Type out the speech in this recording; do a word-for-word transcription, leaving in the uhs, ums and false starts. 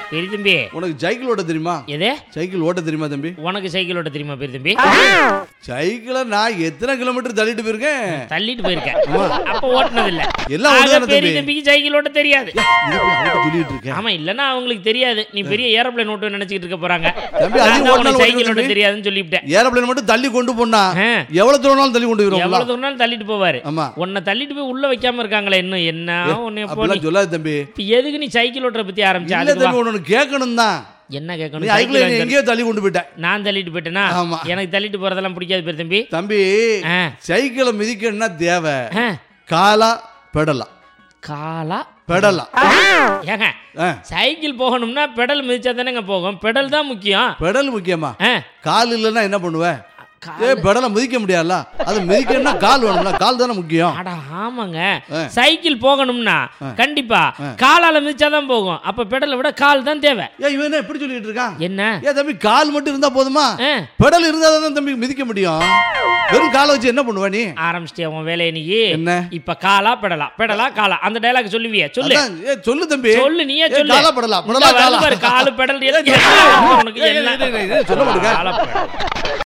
பெரிய தம்பி உனக்கு சைக்கிள் ஓட்ட தெரியுமா? எதே சைக்கிள் ஓட்ட தெரியுமா தம்பி? உனக்கு சைக்கிள் ஓட்ட தெரியுமா பெரிய தம்பி? சைக்கிளை நான் எத்தனை கிலோமீட்டர் தள்ளிட்டு போயிருக்கேன். தள்ளிட்டு போயிருக்கேன். அப்ப ஓட்டுனது இல்ல. எல்லாம் ஓட்டுதானே பெரிய தம்பிக்கு சைக்கிள் ஓட்ட தெரியாது. சொல்லிட்டு இருக்கேன். ஆமா, இல்லன்னா அவங்களுக்கு தெரியாது. நீ பெரிய ஏரோப்ளேன் ஓட்டு நினைச்சிட்டு இருக்க போறாங்க. தம்பி அது ஓட்டணும் சைக்கிள் ஓட்ட தெரியாதுன்னு சொல்லிட்டேன். ஏரோப்ளேன் மட்டும் தள்ளி கொண்டு போனா எவ்வளவு தூரம்னாலும் தள்ளி கொண்டு போயிரும். எவ்வளவு தூரம்னாலும் தள்ளிட்டு போவாரு. ஆமா. உன்னை தள்ளிட்டு போய் உள்ள வைக்காம இருக்காங்களே இன்னும் என்ன ஒண்ணு அப்படி சொல்லாத தம்பி. எதுக்கு நீ சைக்கிள் ஓட்டுற பத்தி ஆரம்பிச்சா? இல்ல தம்பி ஒன்னு கேட்கணும் தான். என்ன கேட்கணும்? நீ சைக்கிள் எங்கேயோ தள்ளி கொண்டு போயிட்ட. நான் தள்ளிட்டு போயிட்டேனா? எனக்கு தள்ளிட்டு போறதெல்லாம் பிடிக்காது பெரிய தம்பி. தம்பி சைக்கிளை மிதிக்கணும்னா தேவை காலா பெடலா. காலா பெடலா. ஏங்க சைக்கிள் போகணும்னா பெடல் மிதிச்சா தானேங்க போகும். பெடல் தான் முக்கியம். பெடல் முக்கியமா? கால் இல்லைன்னா என்ன பண்ணுவ? ஏ பெடலை மிதிக்க முடியாதுல. அது மிதிக்கணும்னா கால் வேணும்ல. கால் தானே முக்கியம். அட ஆமாங்க. சைக்கிள் போகணும்னா கண்டிப்பா காலால மிதிச்சாதான் போகும். அப்ப பெடலை விட கால் தான் தேவை. ஏ இவன் என்ன இப்படி சொல்லிட்டு இருக்கான்? என்ன ஏ தம்பி கால் மட்டும் இருந்தா போதுமா? பெடல் இருந்தா தான் தம்பி மிதிக்க முடியும். வெறும் காலை வச்சு என்ன பண்ணுவ நீ? ஆரம்பிச்சிட்டே உன் வேலையை நீ. என்ன இப்ப காலா பெடலா பெடலா காலா அந்த டயலாக் சொல்லுவியே சொல்லு. ஏ சொல்லு தம்பி. சொல்லு நீயே சொல்லு. காலா பெடலா பெடலா காலா. காலு பெடல் உனக்கு என்ன சொல்ல மாட்டேங்க.